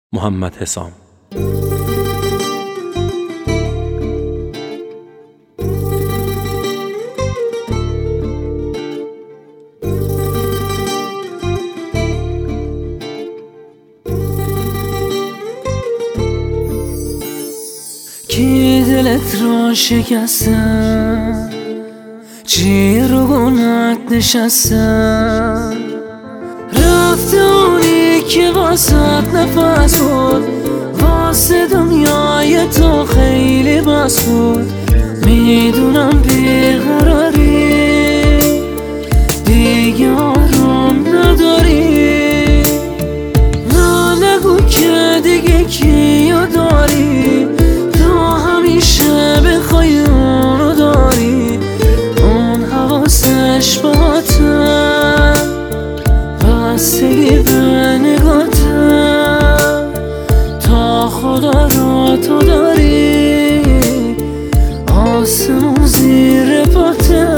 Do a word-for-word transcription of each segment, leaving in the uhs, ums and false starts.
محمد حسام. کی دلت را شکستن، چی رو گناهت نشستن، رفته اونی که واسه نفس بود، واسه دنیای تو خیلی بس بود. میدونم بیقراری دیگه آرام نداری، نه نگو که دیگه کیو داری، تو همیشه بخوای اونو داری. اون حواسش باته، بستگی به نگاته، تا خدا را تو داری، آسمون زیر پاته.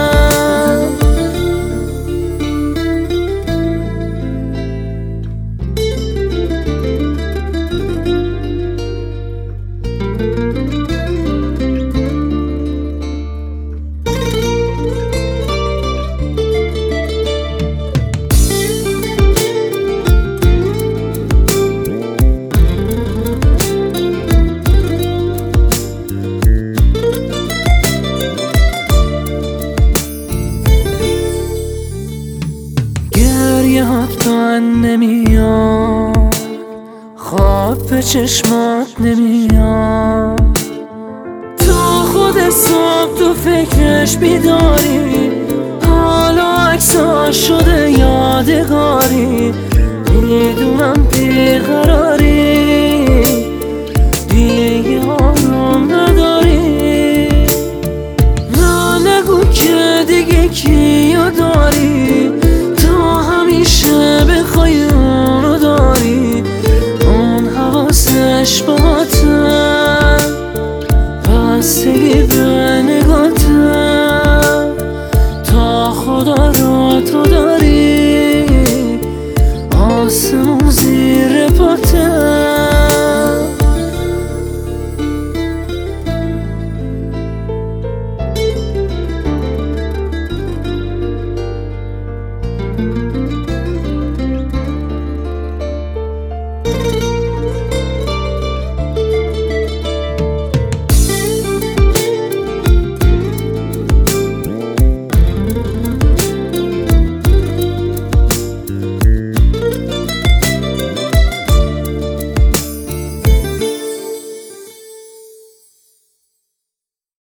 گریهات من نمیاد، خواب به چشمات نمیاد، تو خود صبح تو فکرش بیداری، حالا عکساش شده یادگاری. میدونم بیغ